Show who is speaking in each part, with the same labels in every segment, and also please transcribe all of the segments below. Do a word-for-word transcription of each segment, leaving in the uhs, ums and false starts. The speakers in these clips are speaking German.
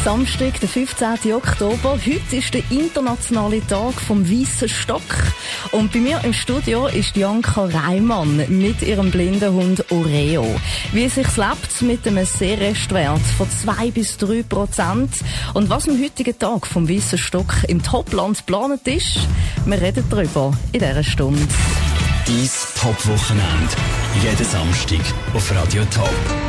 Speaker 1: Samstag, der fünfzehnten Oktober. Heute ist der internationale Tag vom Weissen Stock. Und bei mir im Studio ist Janka Reimann mit ihrem blinden Hund Oreo. Wie es sich lebt mit einem Seerestwert von zwei bis drei Prozent. Und was am heutigen Tag vom Weissen Stock im Topland geplant ist, wir reden darüber in dieser Stunde.
Speaker 2: Dies Top-Wochenende. Jeden Samstag auf Radio Top.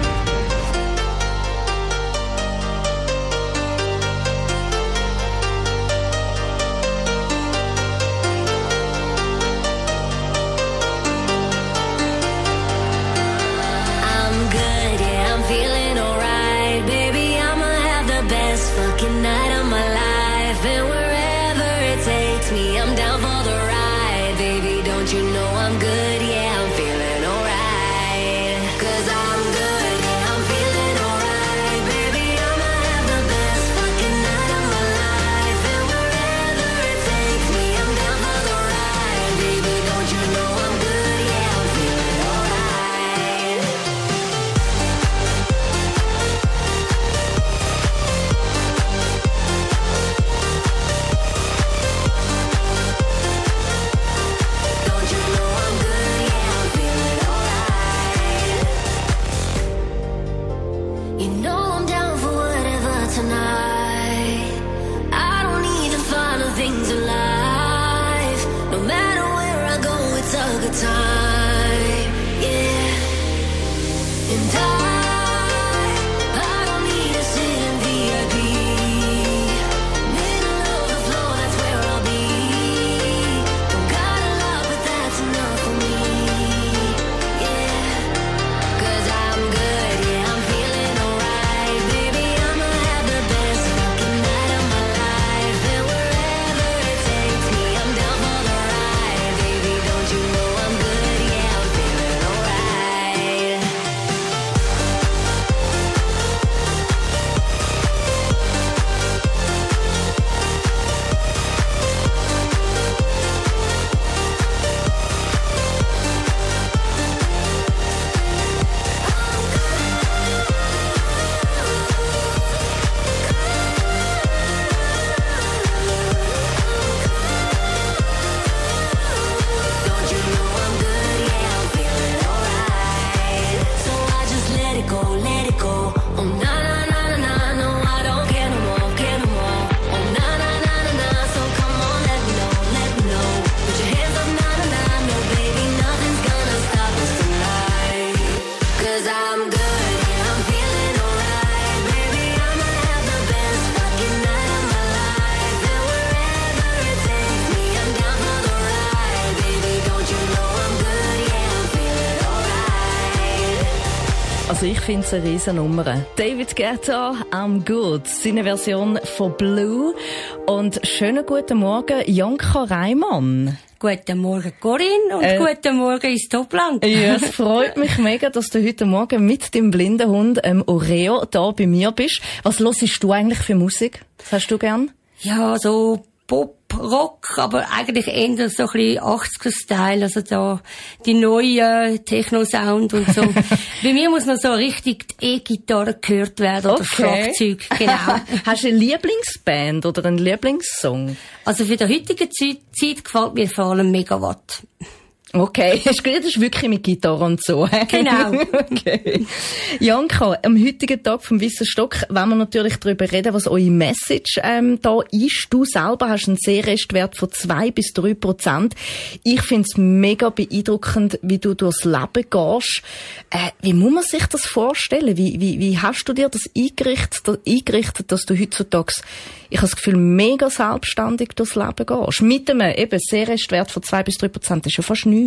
Speaker 1: Also ich finde es eine Riesennummer. David Guetta, I'm Good, seine Version von Blue. Und schönen guten Morgen, Janka Reimann.
Speaker 3: Guten Morgen, Corinne, und äh, guten Morgen ins Topland.
Speaker 1: Ja, es freut mich mega, dass du heute Morgen mit dem blinden Hund ähm, Oreo da bei mir bist. Was hörst du eigentlich für Musik? Was hast du gern?
Speaker 3: Ja, so Pop, Rock, aber eigentlich eher so ein bisschen achtziger-Style, also da die neue Techno-Sound und so. Bei mir muss noch so richtig die E-Gitarre gehört werden oder
Speaker 1: okay.
Speaker 3: Schlagzeug, genau.
Speaker 1: Hast du eine Lieblingsband oder einen Lieblingssong?
Speaker 3: Also für die heutige Zeit, Zeit gefällt mir vor allem Megawatt.
Speaker 1: Okay, das ist wirklich mit Gitarre und so.
Speaker 3: Genau.
Speaker 1: Okay. Janka, am heutigen Tag vom Weissen Stock wollen wir natürlich darüber reden, was eure Message ähm, da ist. Du selber hast einen Seerestwert von zwei bis drei Prozent. Ich finde es mega beeindruckend, wie du durchs Leben gehst. Äh, wie muss man sich das vorstellen? Wie, wie, wie hast du dir das eingerichtet, eingerichtet, dass du heutzutage, ich habe das Gefühl, mega selbstständig durchs Leben gehst? Mit einem eben Seerestwert von zwei bis drei Prozent ist ja fast nichts.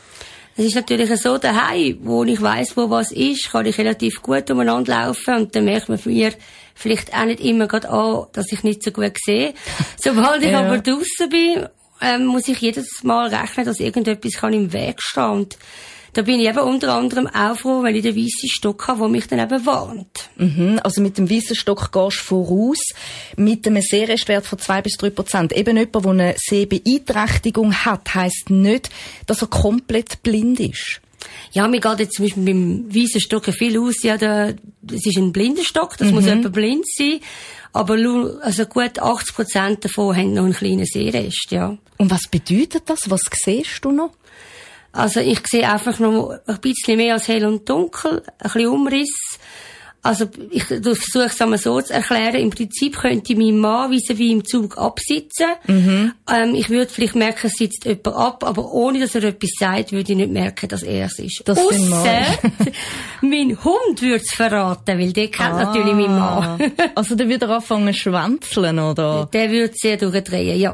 Speaker 3: Es ist natürlich so daheim, wo ich weiss, wo was ist, kann ich relativ gut umeinander laufen und dann merkt man mir vielleicht auch nicht immer gerade an, dass ich nicht so gut sehe. Sobald ich ja. aber draussen bin, ähm, muss ich jedes Mal rechnen, dass irgendetwas kann im Weg stehen. Und da bin ich eben unter anderem auch froh, wenn ich den weissen Stock habe, der mich dann eben warnt.
Speaker 1: Mhm, also mit dem weissen Stock gehst du voraus, mit einem Seerestwert von zwei bis drei Prozent. Eben jemand, der eine Sehbeeinträchtigung hat, heisst nicht, dass er komplett blind ist.
Speaker 3: Ja, mir geht jetzt zum Beispiel beim weißen Stock viel aus, ja, der, das ist ein blinder Stock, das
Speaker 1: Mhm.
Speaker 3: muss jemand blind sein. Aber nur, also gut achtzig Prozent davon haben noch einen kleinen Seerest, ja.
Speaker 1: Und was bedeutet das? Was siehst du noch?
Speaker 3: Also ich sehe einfach noch ein bisschen mehr als hell und dunkel, ein bisschen Umriss. Also ich versuche es einmal so zu erklären. Im Prinzip könnte mein Mann vis-à-vis im Zug absitzen. Mhm. Ähm, ich würde vielleicht merken, es sitzt jemand ab, aber ohne, dass er etwas sagt, würde ich nicht merken, dass er es ist.
Speaker 1: Das bin
Speaker 3: Ausser mein Hund würde es verraten, weil der kennt
Speaker 1: Ah.
Speaker 3: natürlich meinen Mann.
Speaker 1: Also der würde anfangen zu schwänzeln, oder?
Speaker 3: Der würde sehr durchdrehen, ja.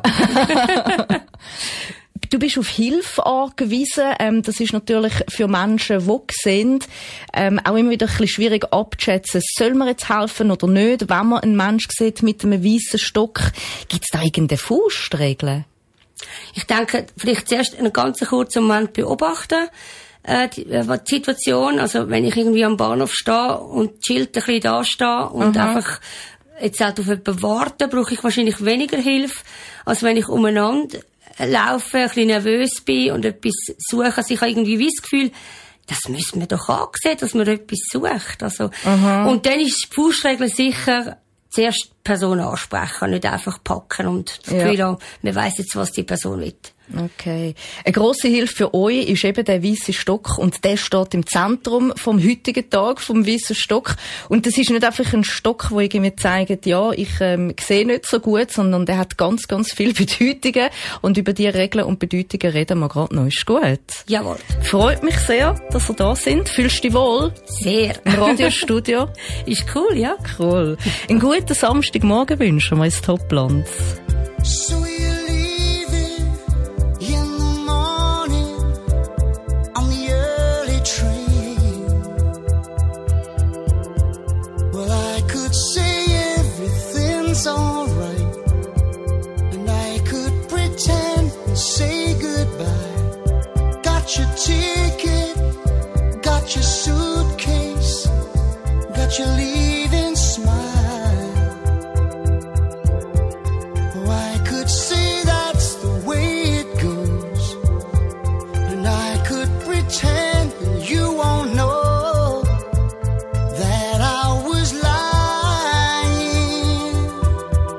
Speaker 1: Du bist auf Hilfe angewiesen. Ähm, das ist natürlich für Menschen, die sehen, ähm, auch immer wieder ein bisschen schwierig abzuschätzen. Soll man jetzt helfen oder nicht? Wenn man einen Menschen sieht mit einem weißen Stock, gibt es da irgendeine Faustregel?
Speaker 3: Ich denke, vielleicht zuerst einen ganz kurzen Moment beobachten. Äh, die, äh, die Situation, also wenn ich irgendwie am Bahnhof stehe und das Schild ein bisschen da stehe und
Speaker 1: Aha.
Speaker 3: einfach jetzt halt auf jemanden warten, brauche ich wahrscheinlich weniger Hilfe, als wenn ich umeinander laufe, ein bisschen nervös bin und etwas suche. Also ich habe irgendwie wie das Gefühl, das müssen wir doch ansehen, dass man etwas sucht. Also, und dann ist die Faustregel sicher, zuerst die Person ansprechen, nicht einfach packen und das Gefühl
Speaker 1: Ja.
Speaker 3: haben, man weiss jetzt, was die Person will.
Speaker 1: Okay. Eine grosse Hilfe für euch ist eben der weisse Stock und der steht im Zentrum vom heutigen Tag, vom weissen Stock. Und das ist nicht einfach ein Stock, der irgendwie zeigt, ja, ich ähm, sehe nicht so gut, sondern der hat ganz, ganz viele Bedeutungen und über die Regeln und Bedeutungen reden wir gerade noch. Ist gut.
Speaker 3: Jawohl.
Speaker 1: Freut mich sehr, dass ihr da sind. Fühlst du dich wohl?
Speaker 3: Sehr.
Speaker 1: Im Radiostudio?
Speaker 3: Ist cool, ja.
Speaker 1: Cool. Einen guten Samstagmorgen wünschen wir ins Topland.
Speaker 4: So you're leaving in the morning on the early train. Well, I could say everything's alright, and I could pretend and say goodbye. Got your ticket, got your suitcase, got your leaving smile. I could say that's the way it goes, and I could pretend you won't know that I was lying.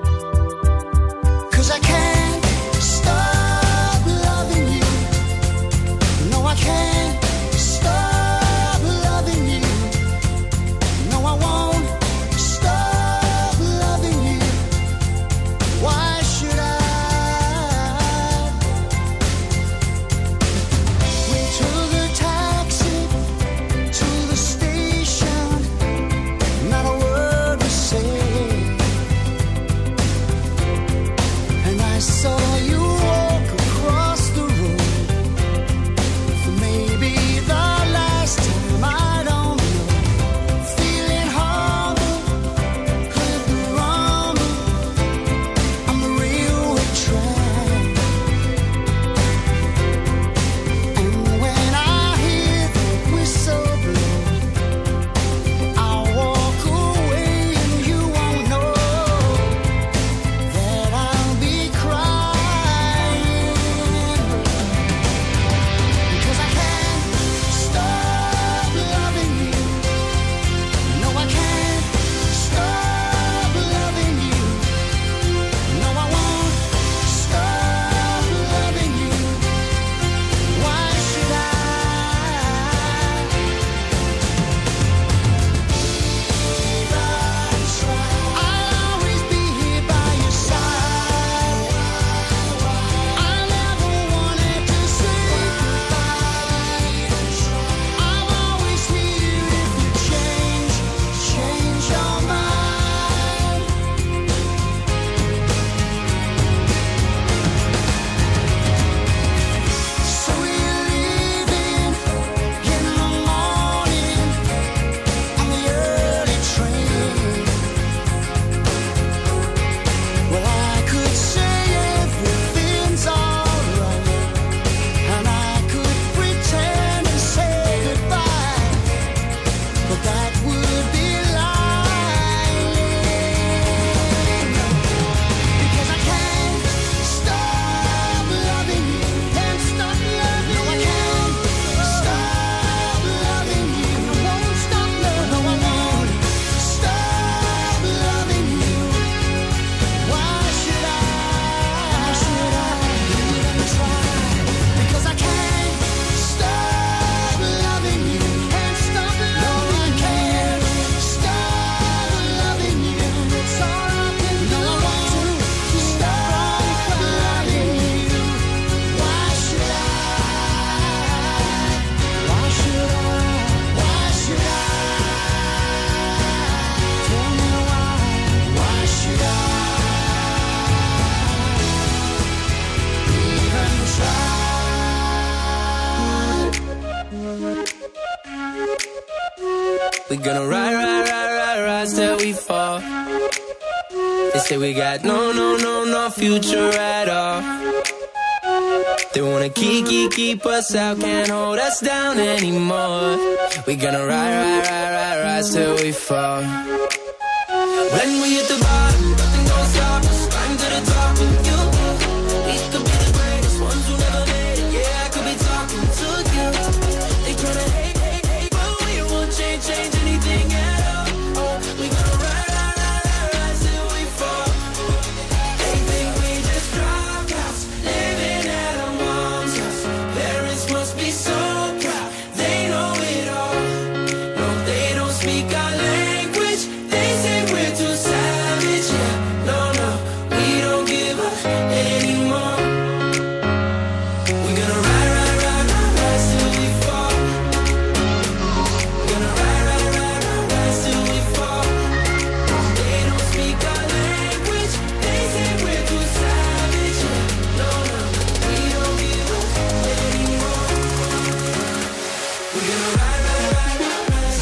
Speaker 5: We're gonna ride, ride, ride, ride, rise till we fall. They say we got no, no, no, no future at all. They wanna keep, keep, keep us out, can't hold us down anymore. We're gonna ride, ride, ride, ride, rise till we fall. When we hit the bottom, nothing gonna stop us. Climb to the top with you. We could be the greatest ones who never made it. Yeah, I could be talking to you. They tryna hate, hate, hate, but we won't change, change anything at all. Oh, we gonna ride, ride, ride, ride, rise till we fall. They think we just dropped out, living at a mom's house. Parents must be so proud, they know it all. No, they don't speak our language. They say we're too savage. Yeah, no, no, we don't give up anymore. We're gonna ride, ride, ride, ride, rise till we fall. We're gonna ride, ride, ride, ride, rise till we fall. They don't speak our language. They say we're too savage. Yeah, no, no, we don't give up anymore. We're gonna ride, ride, ride, ride, rise.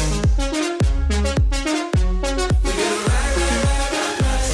Speaker 5: We're gonna ride, ride, ride, ride, rise.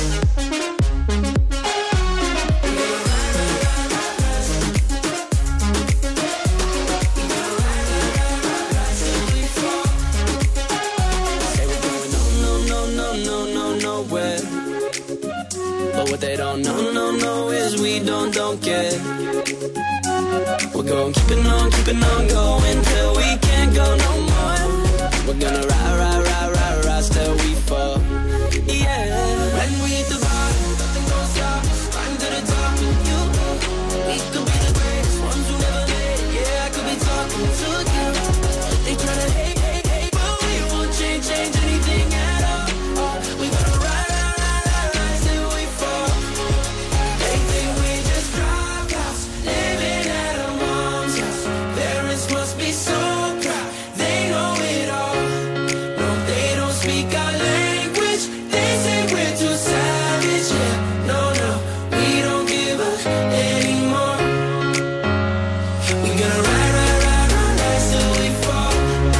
Speaker 5: Say we're going no, no, no, no, no, no, nowhere. But what they don't know, no, no, is we don't, don't care. We're going keeping on, keeping on going till we can't go no more. We're gonna ride, ride, ride, ride, rise till we fall. Yeah. When we hit the bottom, nothing gonna stop us. Climb to the top with you. We could be the greatest ones who never made it. Yeah, I could be talking to you. They tryna hate, hate, hate, but we won't change, change anything at all. Oh, we gonna ride, ride, ride, ride, rise till we fall. They think we just dropped out, living at a mom's house. Parents must be so proud, they know it all. No, they don't speak our language. They say we're too savage. Yeah, no, no, we don't give up anymore. We're gonna ride, ride, ride, ride, rise till we fall.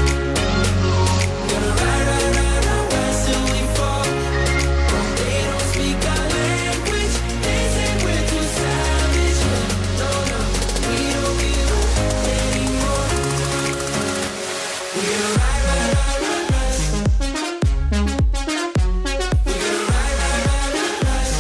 Speaker 5: Gonna ride, ride, ride, ride, rise till we fall. They don't speak our language. They say we're too savage. Yeah, no, no, we don't give up anymore. We're gonna ride, ride, ride, ride, rise. We're gonna ride, ride, ride, ride, rise.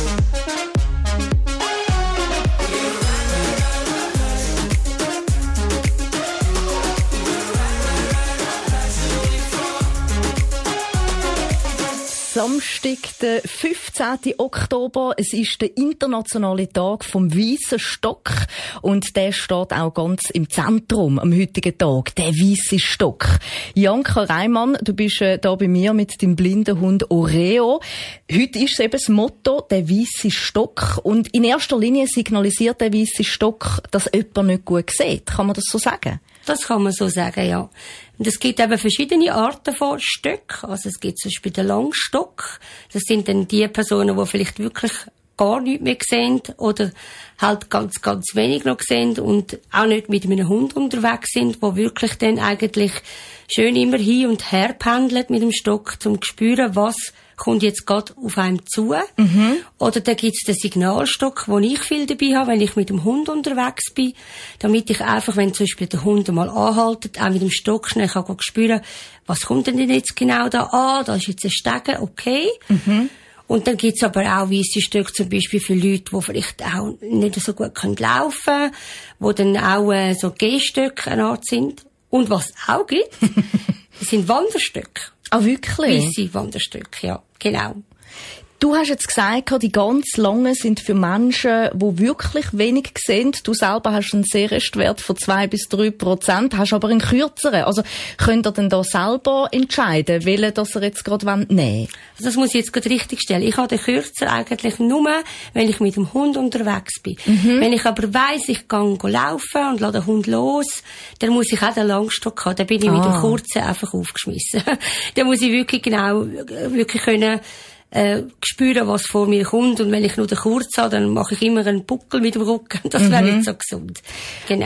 Speaker 1: Samstag, der fünfzehnten Oktober. Es ist der internationale Tag vom weißen Stock und der steht auch ganz im Zentrum am heutigen Tag. Der weiße Stock. Janka Reimann, du bist äh, da bei mir mit dem blinden Hund Oreo. Heute ist es eben das Motto, der weiße Stock. Und in erster Linie signalisiert der weiße Stock, dass jemand nicht gut sieht. Kann man das so sagen?
Speaker 3: Das kann man so sagen, ja. Und es gibt eben verschiedene Arten von Stöcken. Also es gibt zum Beispiel den Langstock. Das sind dann die Personen, die vielleicht wirklich gar nichts mehr sehen oder halt ganz, ganz wenig noch sehen und auch nicht mit einem Hund unterwegs sind, die wirklich dann eigentlich schön immer hin und her pendeln mit dem Stock, um zu spüren, was kommt jetzt gerade auf einem zu. Mhm. Oder da gibt's den Signalstock, wo ich viel dabei habe, wenn ich mit dem Hund unterwegs bin, damit ich einfach, wenn zum Beispiel der Hund mal anhaltet, auch mit dem Stock schnell kann spüren, was kommt denn jetzt genau da an? Da ist jetzt ein Stegen, okay. Mhm. Und dann gibt's aber auch weisse Stöcke, zum Beispiel für Leute, die vielleicht auch nicht so gut laufen können, die dann auch äh, so Gehstöcke eine Art sind. Und was es auch gibt, das sind Wanderstöcke.
Speaker 1: Ah, wirklich?
Speaker 3: Weisse Wanderstöcke, ja, genau.
Speaker 1: Du hast jetzt gesagt, die ganz langen sind für Menschen, die wirklich wenig sehen. Du selber hast einen Sehrestwert von zwei bis drei Prozent, hast aber einen kürzeren. Also könnt ihr denn da selber entscheiden, welchen das ihr jetzt gerade nehmen wollt?
Speaker 3: Also das muss ich jetzt gerade richtig stellen. Ich habe den kürzer eigentlich nur, wenn ich mit dem Hund unterwegs bin. Mhm. Wenn ich aber weiss, ich gehe laufen und lasse den Hund los, dann muss ich auch den Langstock haben. Dann bin ich ah. mit dem kurzen einfach aufgeschmissen. Dann muss ich wirklich genau, wirklich können, Äh, spüren, was vor mir kommt. Und wenn ich nur den kurz habe, dann mache ich immer einen Buckel mit dem Rücken. Das wäre mhm. nicht so gesund. Genau.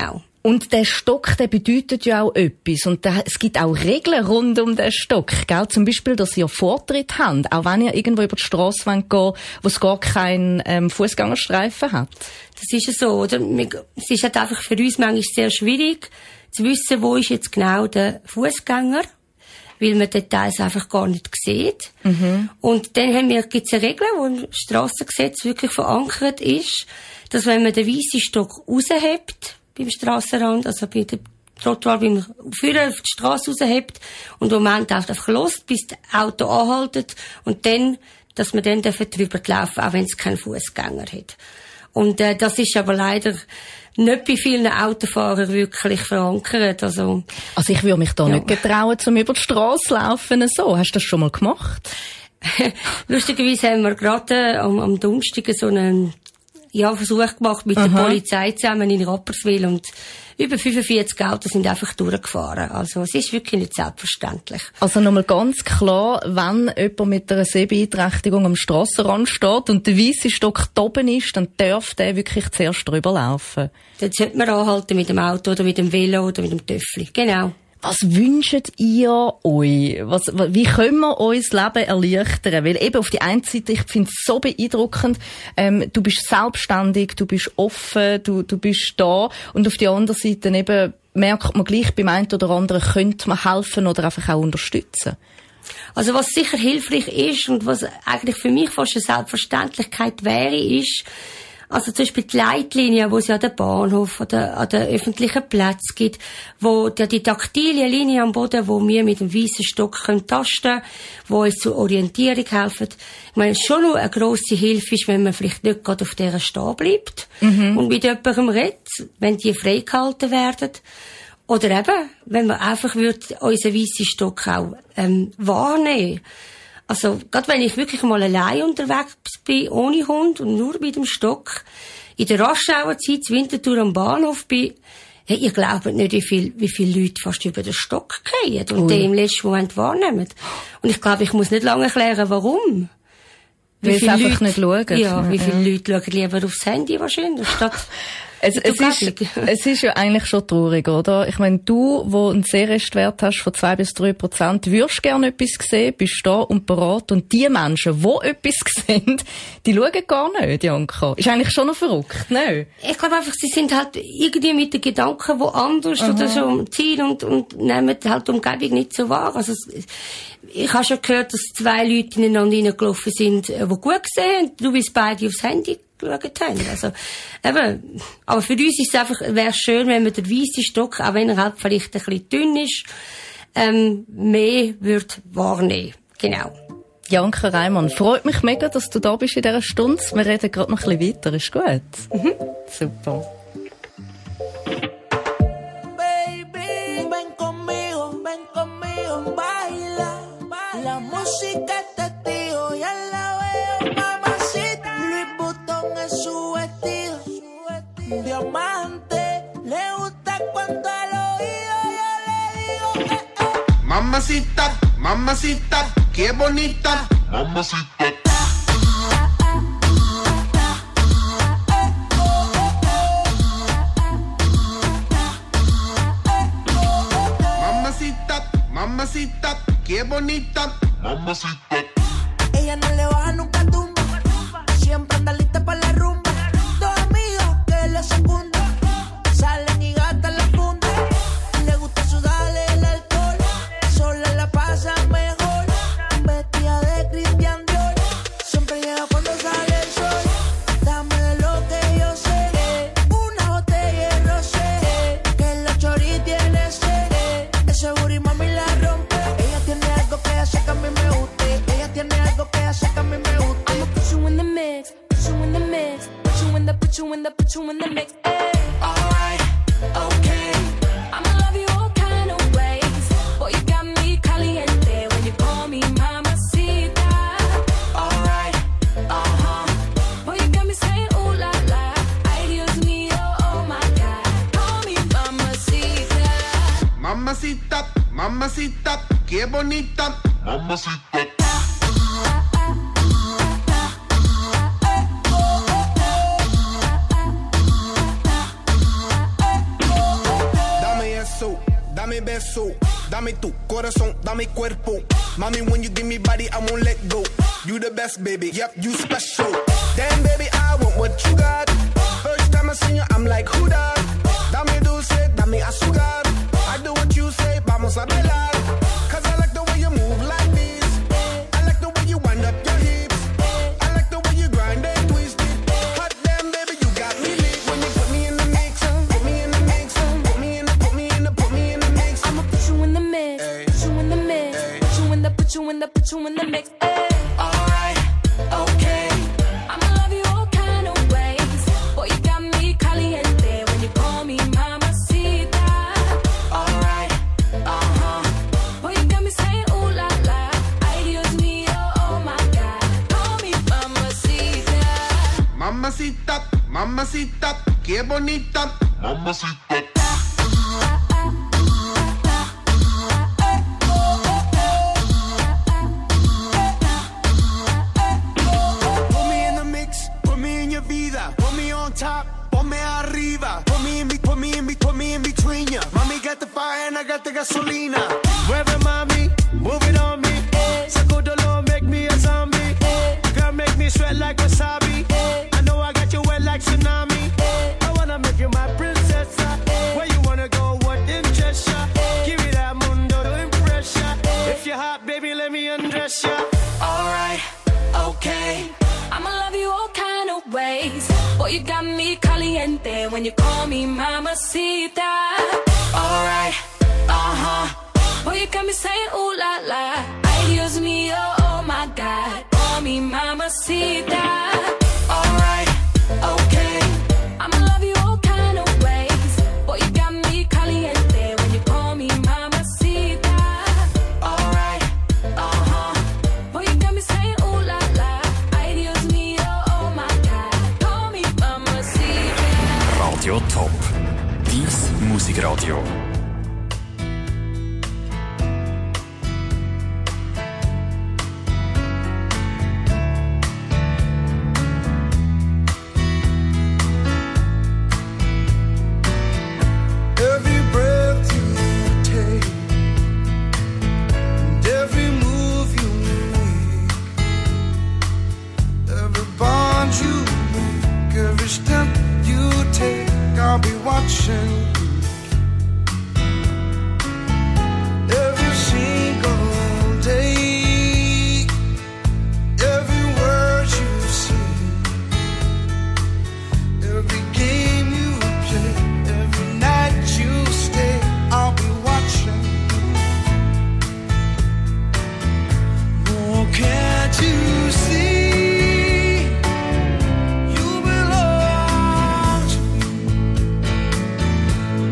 Speaker 1: Und der Stock, der bedeutet ja auch etwas. Und da, es gibt auch Regeln rund um den Stock, gell? Zum Beispiel, dass ihr Vortritt habt, auch wenn ihr irgendwo über die Strasse gehen wollt, wo es gar keinen ähm, Fußgängerstreifen hat.
Speaker 3: Das ist ja so, oder? Es ist halt einfach für uns manchmal sehr schwierig zu wissen, wo ist jetzt genau der Fußgänger, weil man Details einfach gar nicht sieht. Mhm. Und dann haben wir, gibt's eine Regel, wo im Strassengesetz wirklich verankert ist, dass wenn man den weißen Stock raushebt, beim Strassenrand, also bei der Trottoir beim Führer auf die Strasse raushebt und im Moment einfach lässt, bis das Auto anhaltet und dann, dass man dann drüber laufen, auch wenn es keinen Fußgänger hat. Und äh, das ist aber leider nicht bei vielen Autofahrern wirklich verankert. Also,
Speaker 1: also ich würde mich da ja. nicht getrauen, zum über die Strasse laufen. So. Hast du das schon mal gemacht?
Speaker 3: Lustigerweise haben wir gerade am, am Donnerstag so einen ja, Versuch gemacht mit Aha. der Polizei zusammen in Rapperswil und über fünfundvierzig Autos sind einfach durchgefahren. Also es ist wirklich nicht selbstverständlich.
Speaker 1: Also nochmal ganz klar, wenn jemand mit einer Sehbeeinträchtigung am Strassenrand steht und der weisse Stock oben ist, dann darf der wirklich zuerst drüber laufen.
Speaker 3: Dann sollte man anhalten mit dem Auto oder mit dem Velo oder mit dem Töffli. Genau.
Speaker 1: Was wünscht ihr euch? Was, wie können wir uns das Leben erleichtern? Weil eben auf die einen Seite, ich finde es so beeindruckend, ähm, du bist selbstständig, du bist offen, du, du bist da. Und auf die andere Seite eben merkt man gleich, beim einen oder anderen könnte man helfen oder einfach auch unterstützen.
Speaker 3: Also was sicher hilfreich ist und was eigentlich für mich fast eine Selbstverständlichkeit wäre, ist, also zum Beispiel die Leitlinie, wo es ja an den Bahnhof oder an den öffentlichen Plätzen gibt, wo die, die taktile Linie am Boden, wo wir mit dem weißen Stock können tasten, wo uns zur Orientierung helfen. Ich meine, schon noch eine grosse Hilfe ist, wenn man vielleicht nicht gerade auf dieser stehen bleibt mhm. und mit jemandem redet, wenn die freigehalten werden. Oder eben, wenn man einfach würde, unseren weißen Stock auch ähm, wahrnehmen. Also, gerade wenn ich wirklich mal allein unterwegs bin, ohne Hund und nur mit dem Stock, in der Raschauerzeit, Winterthur am Bahnhof bin, hey, ihr glaubt nicht, wie viel, wie viele Leute fast über den Stock gehen und den im letzten Moment wahrnehmen. Und ich glaube, ich muss nicht lange erklären, warum.
Speaker 1: Wie Weil viele einfach Leute, nicht schauen.
Speaker 3: Ja, wie viele ja. Leute schauen lieber aufs Handy wahrscheinlich, statt
Speaker 1: Es, es, ist, es ist ja eigentlich schon traurig, oder? Ich meine, du, wo einen Sehrestwert hast von zwei bis drei Prozent, würdest gerne etwas sehen, bist da und bereit. Und die Menschen, die etwas sehen, die schauen gar nicht, Janka. Ist eigentlich schon noch verrückt, ne?
Speaker 3: Ich glaube einfach, sie sind halt irgendwie mit den Gedanken woanders Aha. oder so am Ziel und, und nehmen halt die Umgebung nicht so wahr. Also, ich habe schon gehört, dass zwei Leute ineinander reingelaufen sind, die gut gesehen haben, du willst beide aufs Handy geschaut haben. Also, eben, aber für uns ist es einfach, wäre schön, wenn man den weißen Stock, auch wenn er halt vielleicht ein bisschen dünn ist, ähm, mehr würde wahrnehmen. Genau.
Speaker 1: Janka Reimann, freut mich mega, dass du da bist in dieser Stunde. Wir reden gerade noch ein bisschen weiter, ist gut? Mhm. Super.
Speaker 6: Baby, ven conmigo, ven conmigo, baila. La música es testigo, ya la veo, mamacita. Louis Vuitton es su vestido, diamante. Le gusta cuando al oído yo le digo, eh, eh. Mamacita, mamacita, qué bonita. Mamacita. Mamacita, mamacita, qué bonita. Mamacita. Ella no le baja nunca tumba. Siempre anda lista para la rumba. Dos amigos que la secundan. Salen y gastan la funda. Le gusta sudarle el alcohol. Sola la pasa mejor. Vestida de Christian Dior. Siempre llega cuando sale el sol. Dame de lo que yo sé. Una botella de rosé. Que la chori tiene sed. Ese booty mami la rompe. Ella tiene algo que hace que a mí me guste. Ella tiene algo que hace que a mí me guste. I'ma put you in the mix, put you in the mix, put you in the, put you in the, put you in the mix. Hey. Alright, okay. I'ma love you all kind of ways. Boy, you got me caliente when you call me mamacita. Alright, uh huh. Boy, you got me saying ooh la la. Ay Dios mío, oh my God. Call me mamacita. Mamacita, mamacita, qué bonita. Mamacita.
Speaker 7: beso. Dame tu corazón, dame cuerpo. Mommy, when you give me body, I won't let go. You the best, baby, yep, you special. Damn, baby, I want what you got. First time I seen you, I'm like, who that? Dame dulce, dame azúcar. I do what you say, vamos a bailar. Cause I like the way you move like this. I like the way you wind up your hips. I like the way you grind and twist it. Hot damn, baby, you got me lit. When you put me in the mix, put me in the mix, put me in the, put me in the, put me in the mix.
Speaker 8: I'ma put you in the mix,
Speaker 7: Ay.
Speaker 8: put you in the mix,
Speaker 7: Ay.
Speaker 8: put you in the, put you in the, put you in the mix. Ay.
Speaker 7: Alright, okay.
Speaker 8: I'ma love you all kind of ways. Boy, you got me caliente when you call me mamacita.
Speaker 7: Alright, uh-huh.
Speaker 8: Boy, you got me saying ooh la la. Ay, Dios mío, oh my God. Call me mamacita.
Speaker 7: Mamacita, mamacita, qué bonita. Mamacita. Put me in the mix, put me in your vida. Put me on top, ponme arriba. Put me in, be- put me in, be- put me in between ya. Mommy got the fire and I got the gasolina. Mueve mami, move it on me. Sacudolo, make me a zombie. Girl, make me sweat like wasabi. I know I got you wet like tsunami. I wanna make you my princess. Where you wanna go, what interest ya? Give me that mundo to impress ya. If you're hot, baby, let me undress ya. Alright, okay.
Speaker 8: I'ma love you all kind of ways. Boy, you got me caliente when you call me mamacita.
Speaker 7: Alright, uh-huh.
Speaker 8: Boy, you got me saying ooh la la. Ay, Dios mío, oh my God. Call me mamacita.
Speaker 7: Alright, okay.
Speaker 8: I'ma love you all kind of ways. Boy, you got me caliente when you call me mamacita.
Speaker 7: Alright, uh-huh.
Speaker 8: Boy, you got me saying ooh la la. Ay, Dios mío, oh my God. Call me mamacita.
Speaker 2: Radio Top. Dies Musikradio.
Speaker 4: Every breath you take and every move you make, every bond you make, every step you take, I'll be watching you. Every single day, every word you say, every game you play, every night you stay, I'll be watching you. Oh, can't you see? You belong to me.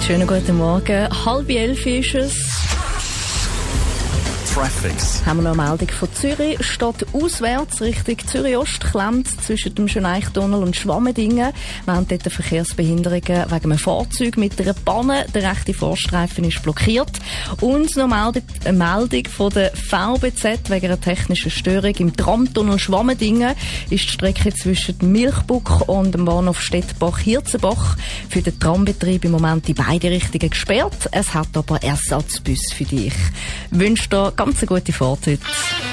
Speaker 1: Schönen guten Morgen. Halb elf ist es.
Speaker 2: Traffics.
Speaker 1: Haben wir noch eine Meldung von Zürich. Statt auswärts Richtung Zürich-Ost klemmt zwischen dem Schöneichtunnel und Schwammendingen. Wir haben dort Verkehrsbehinderungen wegen einem Fahrzeug mit einer Panne. Der rechte Vorstreifen ist blockiert. Und noch eine Meldung von der V B Z wegen einer technischen Störung. Im Tramtunnel Schwammendingen ist die Strecke zwischen Milchbuck und dem Bahnhof Stettbach-Hirzenbach für den Trambetrieb im Moment in beide Richtungen gesperrt. Es hat aber Ersatzbus für dich. Ich wünsche dir ganz eine gute Fahrt heute.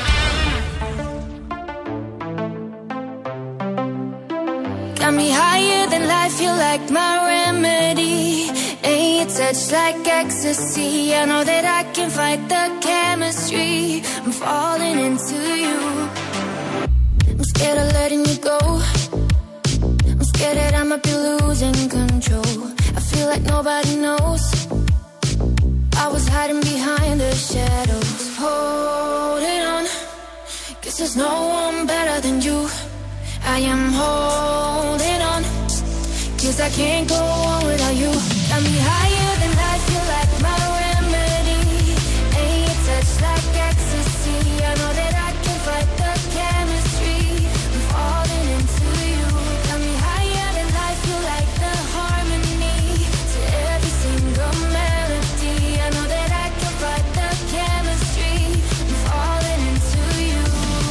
Speaker 8: Got me higher than life, you like my remedy. And your touch like ecstasy. I know that I can fight the chemistry. I'm falling into you. I'm scared of letting you go. I'm scared that I might be losing control. I feel like nobody knows. I was hiding behind the shadows, holding on. Guess there's no one better than you. I am holding on, cause I can't go on without you. Got me higher than life, you like my remedy. And your touch like ecstasy. I know that I can fight the chemistry. I'm falling into you. Got me higher than life, you like the harmony to every single melody. I know that I can fight the chemistry. I'm falling into you.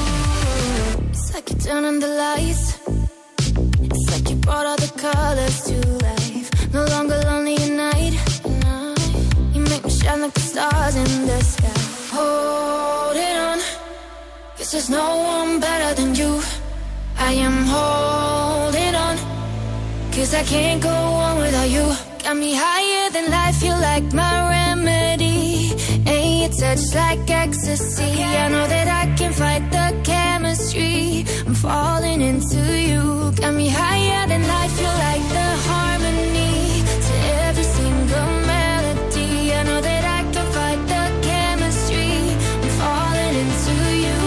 Speaker 8: It's like you turn on the lights. It's like you brought all the colors to life. No longer lonely at night. You make me shine like the stars in the sky. Holding on. Guess there's no one better than you. I am holding on, cause I can't go on without you. Got me higher than life, you like my remedy. And your touch like ecstasy. I know that I can fight the chemistry. I'm falling into you. Got me higher than life, you like the harmony to every single melody. I know that I can fight the chemistry. I'm falling into you.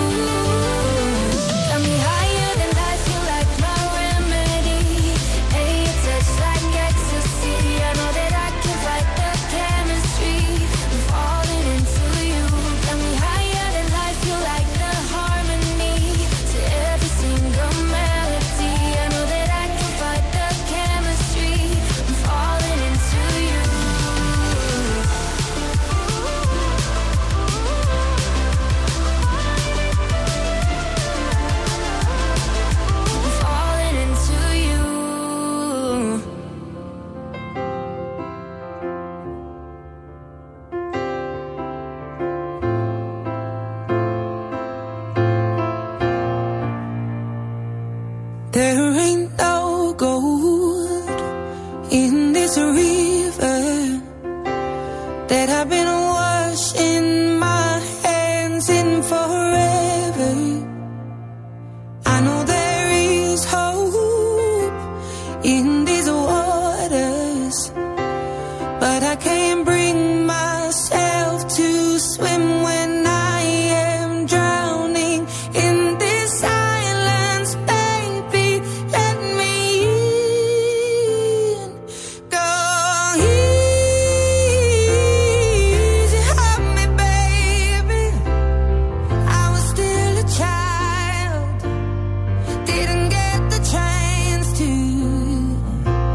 Speaker 8: Got me higher than life, you like my remedy. And your touch like ecstasy. I know that I can fight the chemistry. I'm falling into you. Got me higher than life, you like the harmony to every single melody. I know that I can fight the chemistry. I'm falling into you. I'm falling into you.
Speaker 6: There ain't no gold in this river that I've been washing my hands in forever. I know there is hope in these waters, but I can't bring myself to swim when I am drowning in this silence. Baby, let me in. Go easy on me, baby. I was still a child, didn't get the chance to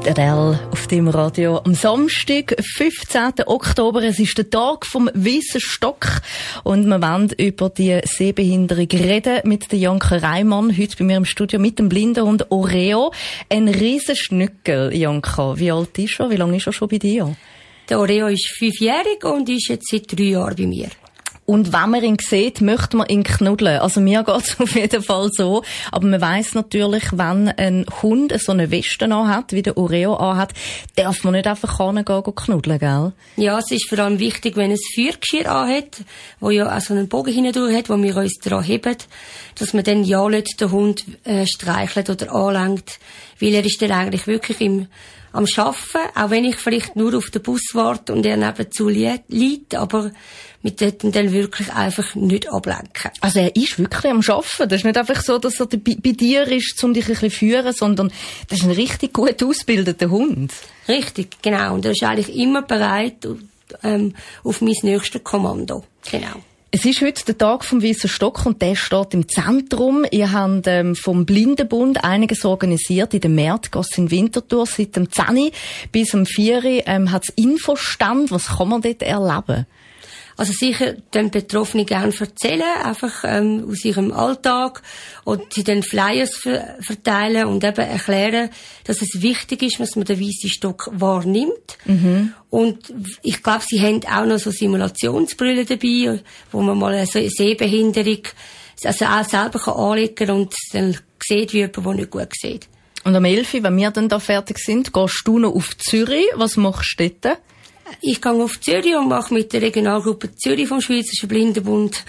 Speaker 1: mit Adele auf dem Radio. Am Samstag, fünfzehnten Oktober, es ist der Tag vom weißen Stock und wir wollen über die Sehbehinderung reden mit der Janka Reimann, heute bei mir im Studio mit dem Blindenhund Oreo. Ein riesen Schnückel, Janka. Wie alt ist er? Wie lange ist er schon bei dir?
Speaker 3: Der Oreo ist fünfjährig und ist jetzt seit drei Jahren bei mir.
Speaker 1: Und wenn man ihn sieht, möchte man ihn knuddeln. Also mir geht's auf jeden Fall so. Aber man weiss natürlich, wenn ein Hund so eine Weste anhat, wie der Oreo anhat, darf man nicht einfach hingehen und knuddeln, gell?
Speaker 3: Ja, es ist vor allem wichtig, wenn es Feuergeschirr anhat, wo ja auch so einen Bogen hindurch hat, wo wir uns daran heben, dass man dann ja nicht den Hund äh, streichelt oder anlenkt, weil er ist dann eigentlich wirklich im am Arbeiten, auch wenn ich vielleicht nur auf den Bus warte und er nebenzu liegt, aber mit dem dann wirklich einfach nicht ablenken.
Speaker 1: Also er ist wirklich am Arbeiten. Das ist nicht einfach so, dass er bei, bei dir ist, um dich ein bisschen zu führen, sondern das ist ein richtig gut ausgebildeter Hund.
Speaker 3: Richtig, genau. Und er ist eigentlich immer bereit ähm, auf mein nächstes Kommando. Genau.
Speaker 1: Es ist heute der Tag vom weißen Stock und der steht im Zentrum. Ihr habt ähm, vom Blindenbund einiges organisiert in der Märzgasse in Winterthur. Seit dem zehn bis um vier ähm, hat es Infostand. Was kann man dort erleben?
Speaker 3: Also sicher den Betroffenen gerne erzählen, einfach ähm, aus ihrem Alltag und sie dann Flyers ver- verteilen und eben erklären, dass es wichtig ist, dass man den weißen Stock wahrnimmt. Mhm. Und ich glaube, sie haben auch noch so Simulationsbrille dabei, wo man mal eine Sehbehinderung also auch selber kann anlegen und dann sieht, wie jemand, der nicht gut sieht.
Speaker 1: Und am elf, wenn wir dann da fertig sind, gehst du noch auf Zürich. Was machst du dort?
Speaker 3: Ich gehe auf Zürich und mache mit der Regionalgruppe Zürich vom Schweizerischen Blindenbund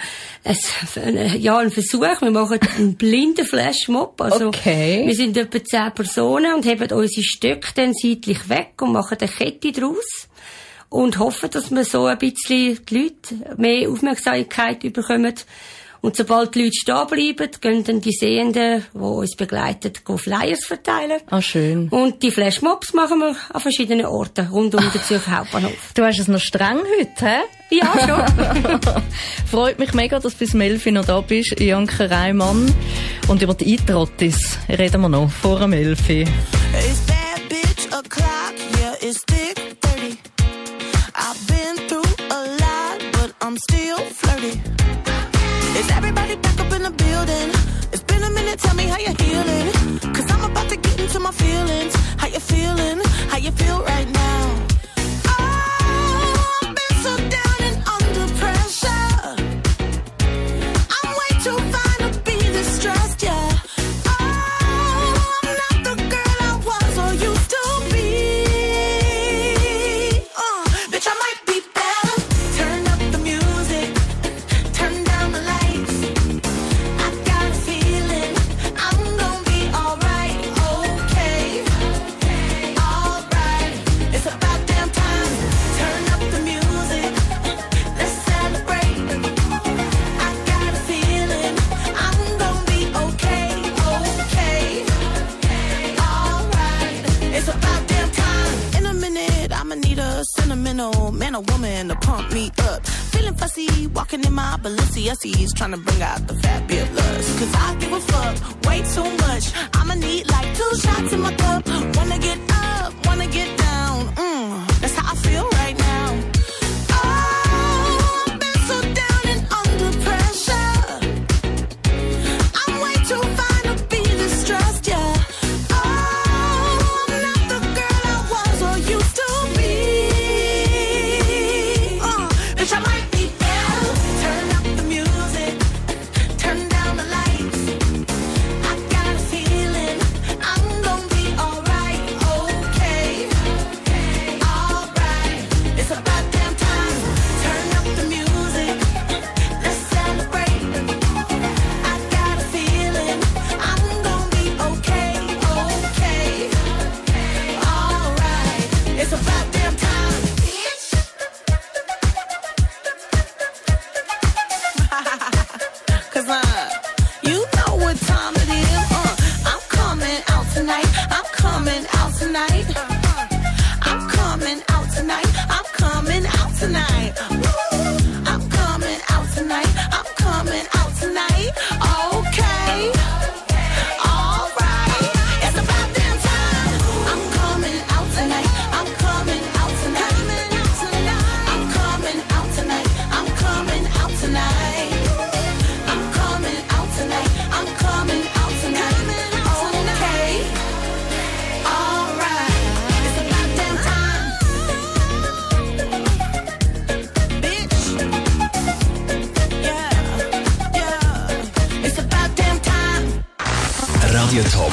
Speaker 3: ein, ja, einen Versuch. Wir machen einen blinden Flashmob. Also,
Speaker 1: okay.
Speaker 3: Wir sind etwa zehn Personen und haben unsere Stöcke dann seitlich weg und machen eine Kette draus. Und hoffen, dass wir so ein bisschen die Leute mehr Aufmerksamkeit bekommen. Und sobald die Leute stehen bleiben, gehen dann die Sehenden, die uns begleiten, Flyers verteilen.
Speaker 1: Ah, schön.
Speaker 3: Und die Flashmobs machen wir an verschiedenen Orten rund um den Zürcher Hauptbahnhof.
Speaker 1: Du hast es noch streng heute, hä?
Speaker 3: Ja, schon.
Speaker 1: Freut mich mega, dass du bis elf noch da bist, Janka Reimann. Und über die Eintrottis reden wir noch vor dem elf.
Speaker 6: It's bad bitch o'clock, yeah, it's thick thirty. I've been through a lot, but I'm still flirty. Is everybody back up in the building? It's been a minute, tell me how you're healing. Cause I'm about to get into my feelings. How you feeling? How you feel right now? Oh, I've been so down and under pressure. I'm way too fine to be distressed, yeah. Oh, I'm not the girl I was or used to be. Uh, bitch, I might be better. Turn up the music. Turn down the lights. I got a feeling I'm gonna be alright, okay, alright. It's about damn time. Turn up the music. Let's celebrate. I got a feeling I'm gonna be okay, okay, alright. It's about damn time. In a minute, I'ma need a sentimental man or woman to pump me up. Feeling fussy, walking in my Balenciennes, trying to bring out the fabulous. Cause I give a fuck way too much. I'ma need like two shots in my cup. Wanna get up, wanna get down. Mm, that's how I feel right now. Oh, I've been so down and under pressure. I'm way too fine to be distressed, yeah. Oh, I'm not the girl I was or used to be. Uh, bitch, I might be better. Turn up the music. Turn down the lights. I got a feeling I'm gonna be alright.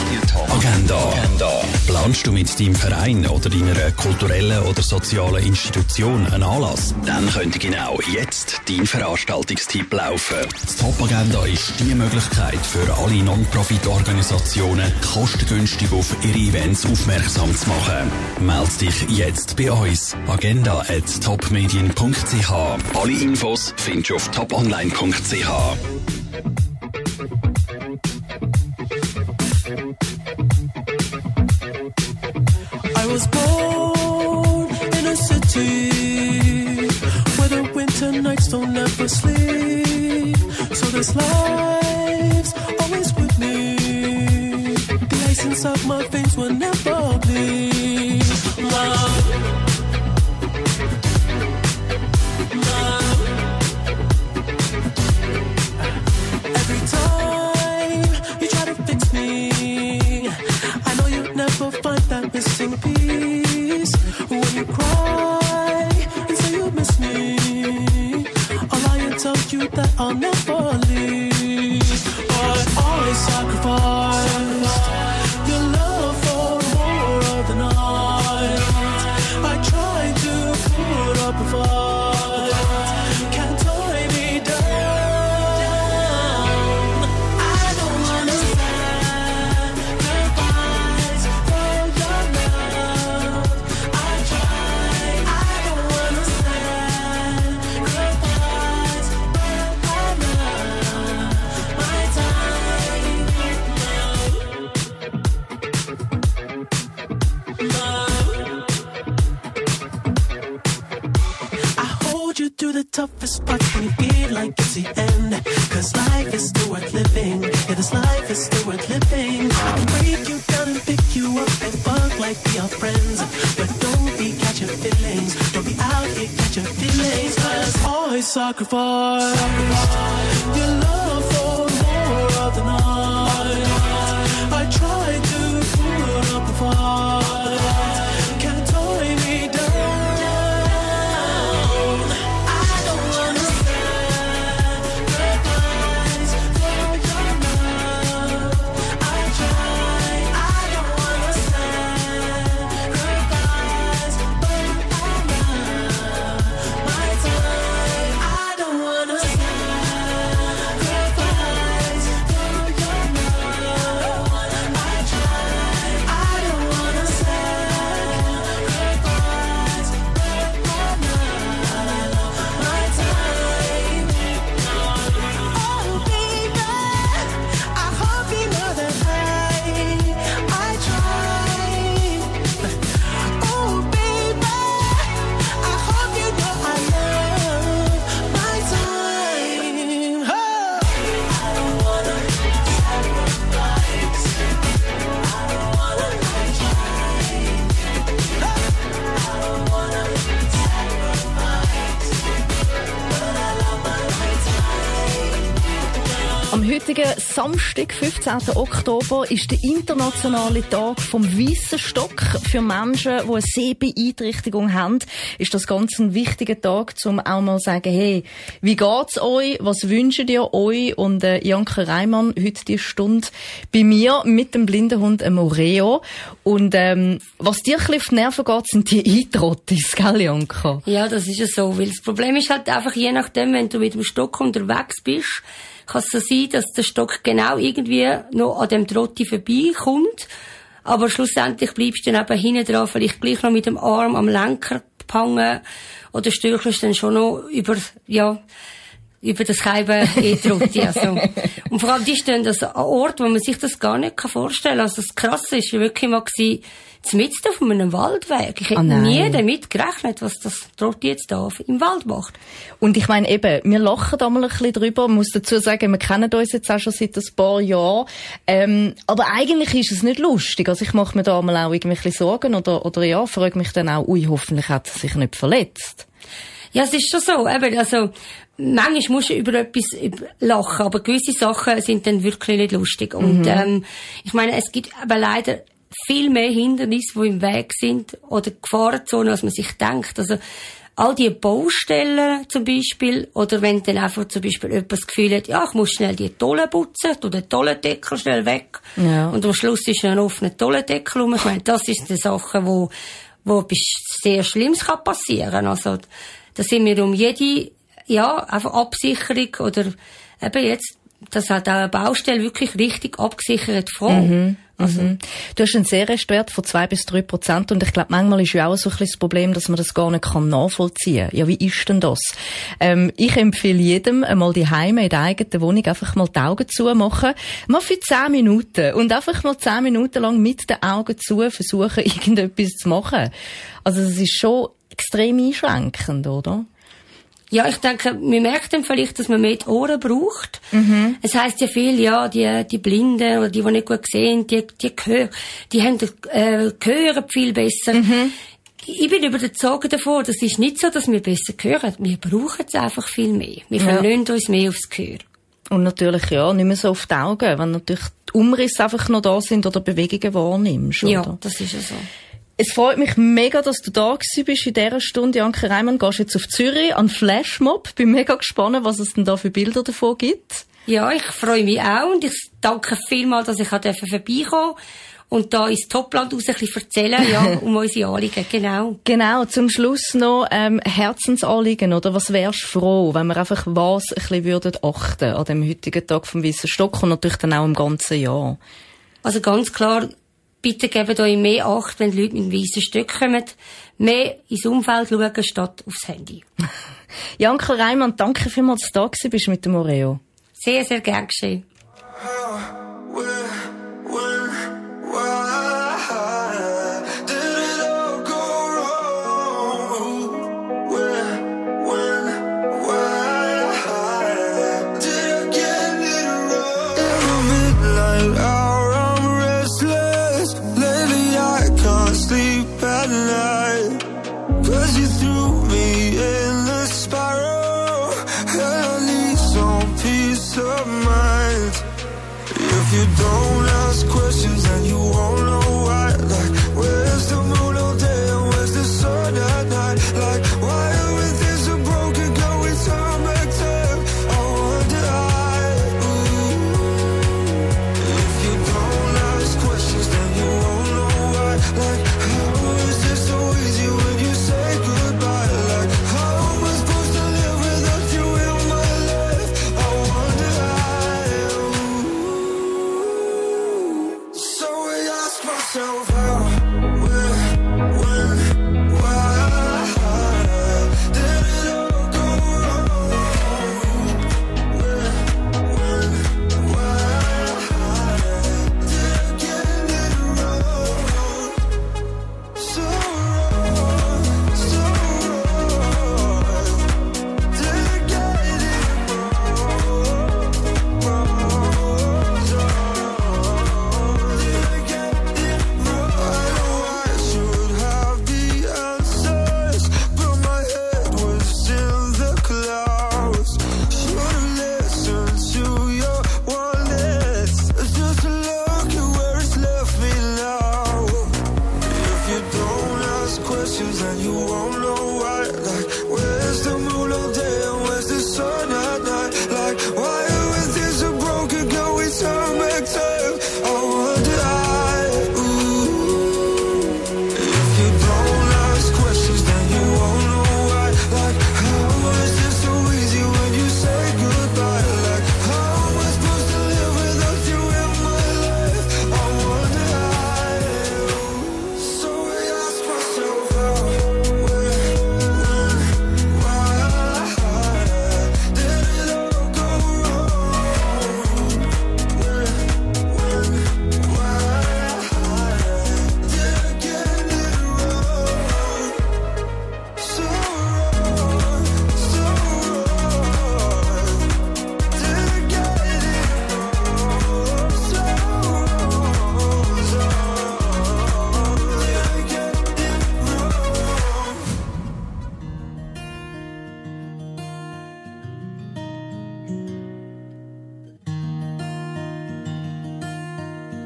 Speaker 2: Agenda. Agenda. Planst du mit deinem Verein oder deiner kulturellen oder sozialen Institution einen Anlass? Dann könnte genau jetzt dein Veranstaltungstipp laufen. Die Top Agenda ist die Möglichkeit für alle Non-Profit-Organisationen, kostengünstig auf ihre Events aufmerksam zu machen. Meld dich jetzt bei uns. Agenda at topmedien punkt c h. Alle Infos findest du auf toponline punkt c h.
Speaker 9: I was born in a city where the winter nights don't ever sleep. So this life's always with me. The ice inside my veins will never bleed. Love. Every time you try to fix me, I know you'll never find that missing piece. When you cry and say you miss me, I'll lie and tell you that I'll never leave. But I sacrificed your love for more of the night. I tried to put up a fight. Can't tie me down. I don't wanna sacrifice for your love. I tried. I don't wanna sacrifice for my love, my time, love, love. I hold you through the toughest parts when you feel like it's the end. Cause life is still worth living. Yeah, this life is still worth living. I can break you down and pick you up and fuck like we are friends. But don't be catching feelings. Don't be out here catching feelings. Cause I sacrifice your love for more of the night. I tried to put up a fight. Can't tie me down. I don't wanna sacrifice for your love. I try. I don't wanna sacrifice for my love, my time. I don't wanna sacrifice for your love. I try. I don't wanna sacrifice for my love, my time. Oh baby, I hope you know that I, I try. Oh baby, I hope you know I love my time. Oh. I don't wanna sacrifice. I don't wanna try. I don't wanna sacrifice, but I love my time.
Speaker 1: Am heutigen Samstag, fünfzehnten Oktober, ist der internationale Tag vom Weissen Stock. Für Menschen, die eine Sehbeeinträchtigung haben, ist das ganz ein wichtiger Tag, um auch mal zu sagen, hey, wie geht's euch? Was wünscht ihr euch? Und äh, Janka Reimann, heute die Stunde bei mir mit dem Blindenhund äh, Moreo. Und ähm, was dir ein bisschen auf die Nerven geht, sind die Eintrottis, gell, Janka?
Speaker 3: Ja, das ist ja so, weil das Problem ist halt einfach, je nachdem, wenn du mit dem Stock unterwegs bist, kann es so sein, dass der Stock genau irgendwie noch an dem Trotti vorbeikommt, aber schlussendlich bleibst du dann eben hinten dran, vielleicht gleich noch mit dem Arm am Lenker hängen oder stöchelst dann schon noch über, ja, über das Scheiben E-Trotti, also. Und vor allem, die stehen das an Ort, wo man sich das gar nicht vorstellen kann. Also das Krasse ist wirklich mal gewesen, mitten auf einem Waldweg. Ich hätte
Speaker 1: Oh
Speaker 3: nie damit gerechnet, was das Trotti jetzt da im Wald macht.
Speaker 1: Und ich meine eben, wir lachen da mal ein bisschen drüber. Man muss dazu sagen, wir kennen uns jetzt auch schon seit ein paar Jahren. Ähm, aber eigentlich ist es nicht lustig. Also ich mache mir da mal auch irgendwie ein bisschen Sorgen oder, oder ja, frage mich dann auch, ui, hoffentlich hat er sich nicht verletzt.
Speaker 3: Ja, es ist schon so. Eben, also, manchmal musst du über etwas lachen, aber gewisse Sachen sind dann wirklich nicht lustig. Und,
Speaker 1: Mhm.
Speaker 3: ähm, ich meine, es gibt aber leider viel mehr Hindernisse, die im Weg sind, oder Gefahrenzonen, als man sich denkt. Also, all die Baustellen zum Beispiel, oder wenn dann einfach zum Beispiel jemand das Gefühl hat, ja, ich muss schnell die Tolle putzen, tu den Tollendeckel schnell weg. Ja. Und am Schluss ist ein offener Tollendeckel rum. Ich meine, das ist eine Sache, wo, wo etwas sehr Schlimmes kann passieren. Also, da sind wir um jede, ja, einfach Absicherung oder eben jetzt, dass halt auch eine Baustelle wirklich richtig abgesichert froh.
Speaker 1: Mhm. Also. Mhm. Du hast einen Seerestwert von zwei bis drei Prozent und ich glaube, manchmal ist ja auch so ein bisschen das Problem, dass man das gar nicht kann nachvollziehen kann. Ja, wie ist denn das? Ähm, ich empfehle jedem, einmal die Heime in der eigenen Wohnung einfach mal die Augen zu machen. Mal für zehn Minuten. Und einfach mal zehn Minuten lang mit den Augen zu versuchen, irgendetwas zu machen. Also, das ist schon extrem einschränkend, oder?
Speaker 3: Ja, ich denke, man merkt dann vielleicht, dass man mehr die Ohren braucht. Mhm. Es heisst ja viel, ja, die, die Blinden oder die, die nicht gut sehen, die, die hören, die haben, äh, hören viel besser. Mhm. Ich bin überzeugt davon, das ist nicht so, dass wir besser hören. Wir brauchen es einfach viel mehr. Wir
Speaker 1: Ja.
Speaker 3: verlassen uns mehr aufs Gehör.
Speaker 1: Und natürlich, ja, nicht mehr so auf die Augen, wenn natürlich die Umrisse einfach noch da sind oder Bewegungen wahrnimmst, oder?
Speaker 3: Ja, das ist ja so.
Speaker 1: Es freut mich mega, dass du da gewesen bist in dieser Stunde. Janke Reimann, gehst jetzt auf Zürich an Flashmob. Bin mega gespannt, was es denn da für Bilder davon gibt.
Speaker 3: Ja, ich freue mich auch und ich danke vielmals, dass ich vorbeikommen durfte und da ins Topland raus ein bisschen erzählen, ja, um unsere Anliegen, genau.
Speaker 1: Genau, zum Schluss noch ähm, Herzensanliegen, oder? Was wärst du froh, wenn wir einfach was ein bisschen würden achten an dem heutigen Tag vom Weissen Stock und natürlich dann auch im ganzen Jahr?
Speaker 3: Also ganz klar, bitte gebt euch mehr Acht, wenn die Leute mit weißen Stöcken kommen. Mehr ins Umfeld schauen, statt aufs Handy.
Speaker 1: Janke Reimann, danke vielmals, dass du da gewesen bist mit dem Oreo.
Speaker 3: Sehr, sehr gern geschehen.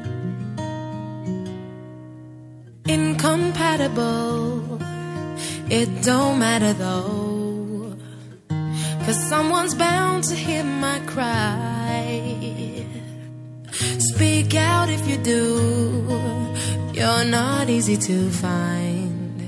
Speaker 8: Incompatible, It don't matter though, 'cause someone's bound to hear my cry. Speak out if you do, you're not easy to find.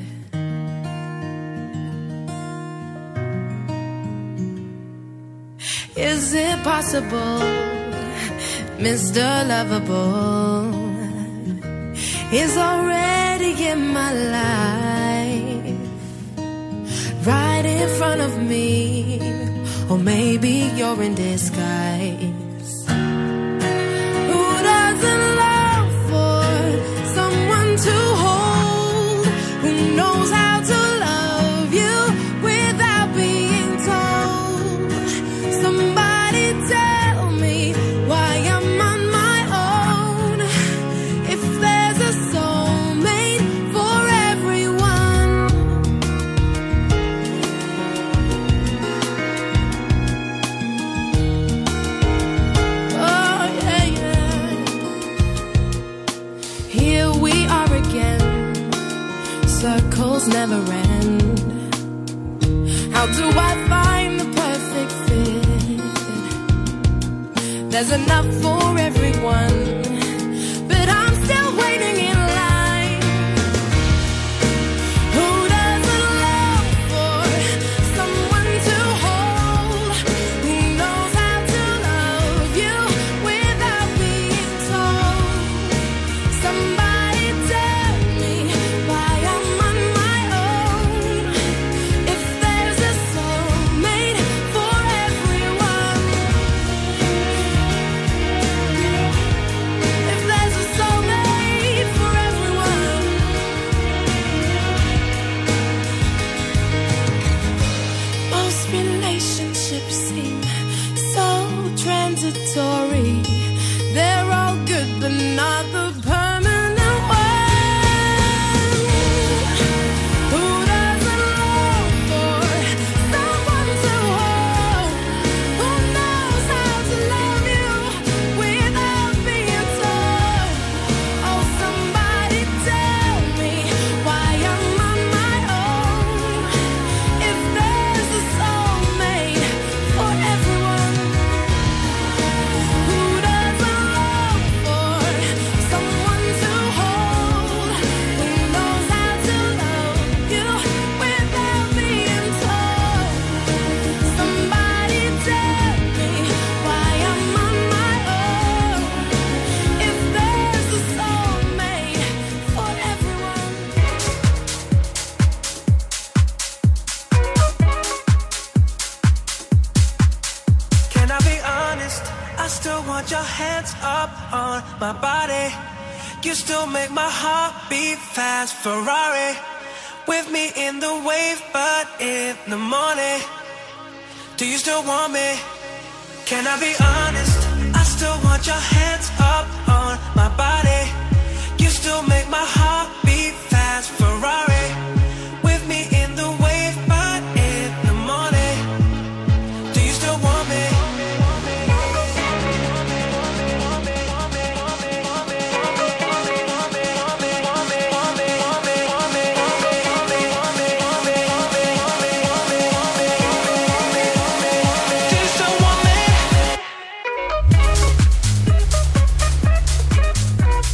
Speaker 8: Is it possible, Mister Lovable is already in my life, right in front of me, or maybe you're in disguise. Who doesn't love for someone to hold, who knows how to love you without being told? Somebody tell me why I'm on my own, if there's a soulmate for everyone. Oh yeah, yeah. Here we are again, circles never end. How do I find the perfect fit? There's enough for everyone, but I'm still waiting in line. Who doesn't love for someone to hold, who knows how to love you without being told? Somebody tell me why I'm on my own, if there's a soulmate for everyone. If there's a soulmate for everyone. Most relationships seem so transitory. They're all good, but not the permanent one. Who doesn't long for someone to hold, who knows how to love you without being told? Oh, somebody tell me why I'm on my own, if there's a soulmate for everyone. Who doesn't long for someone to hold, who knows how to love you without being told? Somebody tell me why I'm on my own, if there's a soulmate for everyone.
Speaker 9: Can I be honest? I still want your hands up on my body. You still make my heart beat fast. Ferrari with me in the wave, but in the morning, do you still want me? Can I be honest? I still want your hands up on my body. You still make my heart beat fast. Ferrari with me in the wave, but in the morning, do you still want me? Do you still want me?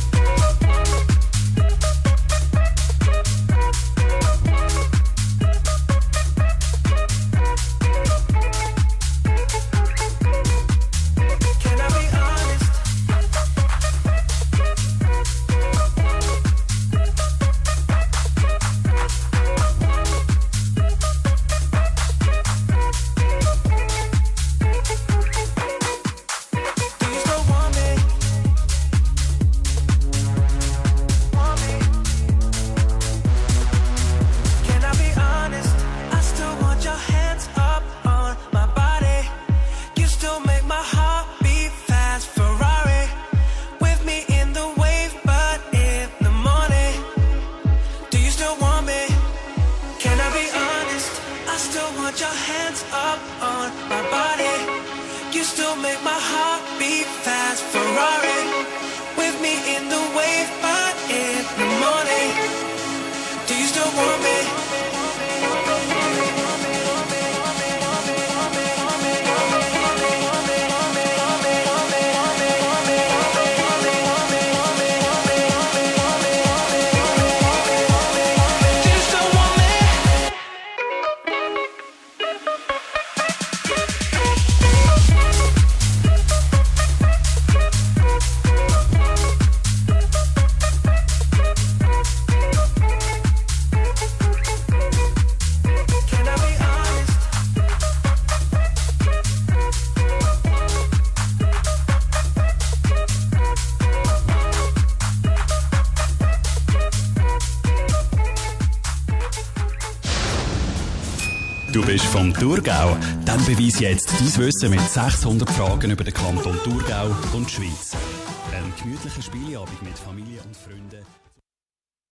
Speaker 2: Du bist vom Thurgau? Dann beweise jetzt dein Wissen mit sechshundert Fragen über den Kanton Thurgau und die Schweiz. Ein gemütlicher Spieleabend mit Familie und Freunden.